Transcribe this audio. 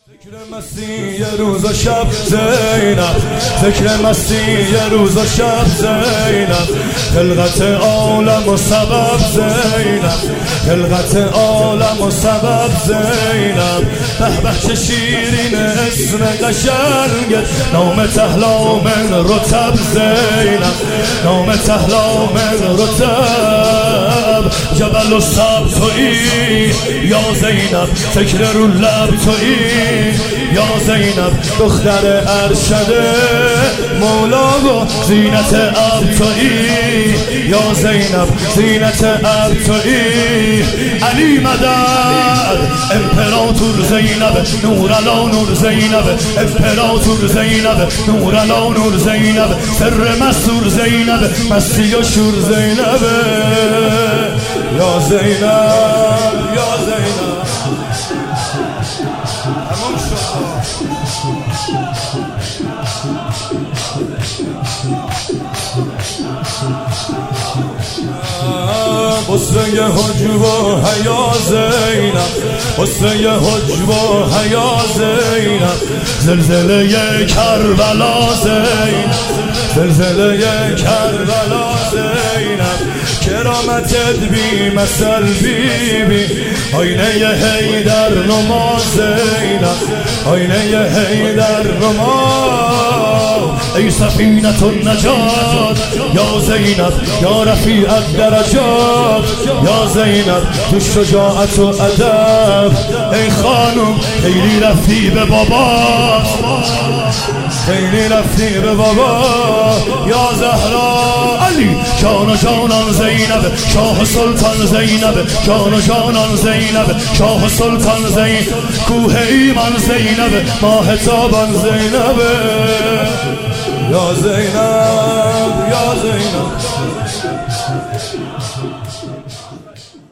ذکر مسیح یه روز و شب زینب، ذکر مسیح یه روز و شب زینب، خلقت عالم و سبب زینب، خلقت عالم و سبب زینب. به به چه شیرین اسم قشنگت، نام تهلا من رتب زینب، نام تهلا من رتب. جبل و سب تویی یا زینب، فکر رو لب تویی یا زینب، دختر ارشد مولا و زینت اب تویی یا زینب، زینت اب تویی. علی مدد امپراتور زینب، نورالا نور زینب، امپراتور زینب، نورالا نور زینب، سر مسور زینب، مستی و شور زینب یا زینب یا زینب. تمام شد. قصه حجب و حیا زینب، قصه حجب و حیا زینب، زلزله کربلا زینب، زلزله کربلا زینب. کرامتت بی مثل بیبی، آینه حیدر نما زینب، آینه حیدر نما. ای سفینة النجات یا زینب، یا رفیع الدرجات یا زینب، تو شجاعت و ادب ای خانم خیلی رفتی به بابا، خیلی رفتی به بابا یا زهرا. علی جان و جانان زینب، شاه سلطان زینب، جان و جانان زینب، شاه سلطان زینب، کوه ایمان زینب، ماه تابان زینب یا زینب یا زینب.